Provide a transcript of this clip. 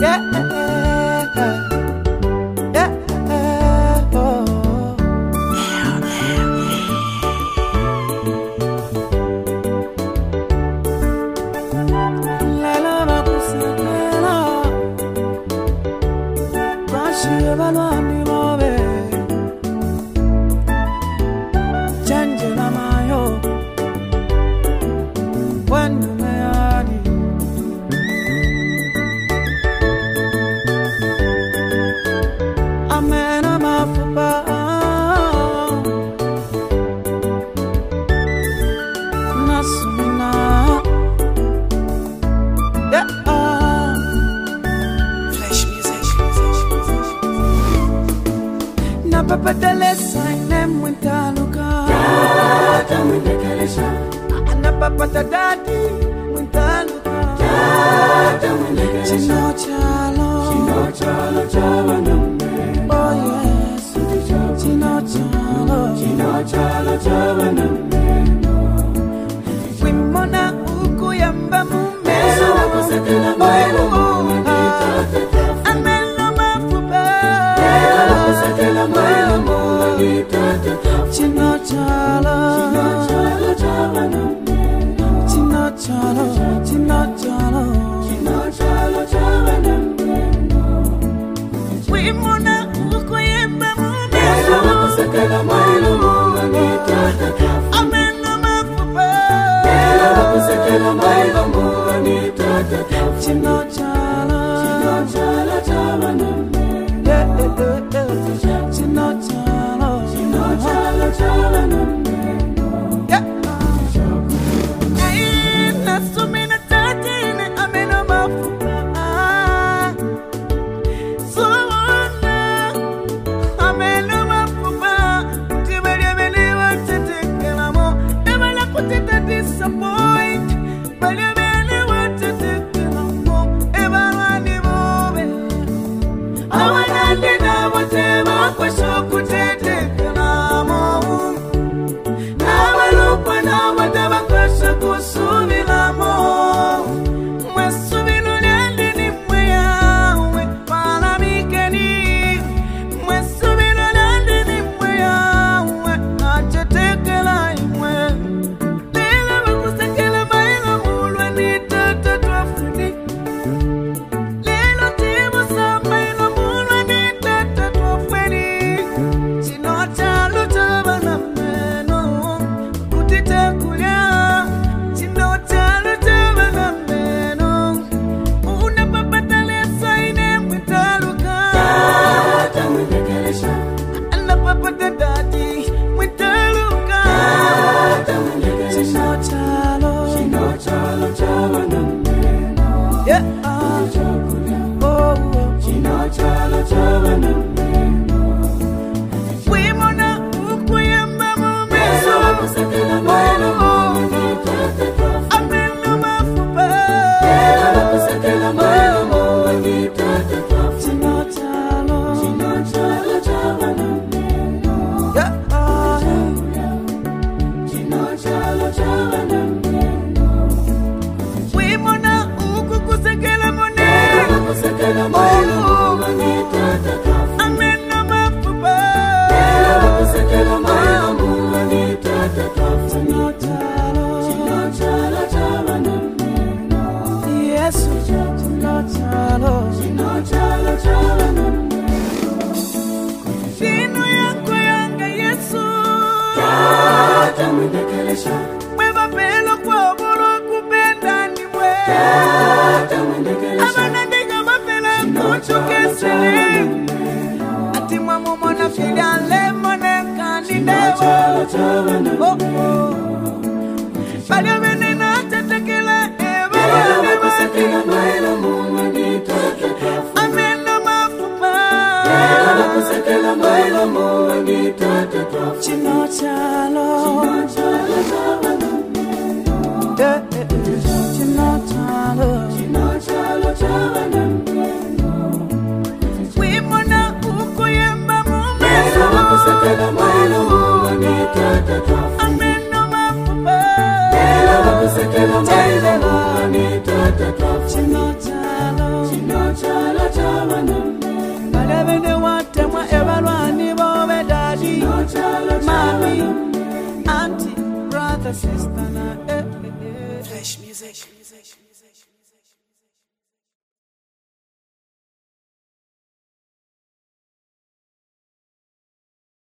Papa Delesa inem wintaluka Jata windekelesha Ana papa daddy wintaluka Jata windekelesha Chino chalo chawa nambe Oh yes Chino chalo chawa nambe Wimona uku yamba mumbe Esa wakosekela mailo mundi Amelo mafupa Esa wakosekela mailo mundi Chino chalo chawa nambe Chino chalo chawa nambe Wimona uku yamba mumbe Esa wakosekela mailo mundi Amelo mafupa Esa wakosekela mailo mundi Chino chalo chawa nambe Chino chalo chawa nambe Mweba pelo kwa bolo kupenda ni mwe Abana ndiga mapela kuchukesele Ati mwamu mona fida le mone kandidewa Oh oh Bada menena tetekela eba Wakosekela mailo mundi Amendo mafupa Wakosekela mailo mundi Chino chalo chawa nambe Chino chalo chawa nambe Wimona uko yemba mume Esa wakosekela mailo mundi Amendo mafupa Esa wakosekela mailo mundi Chino chalo sister na Fresh music.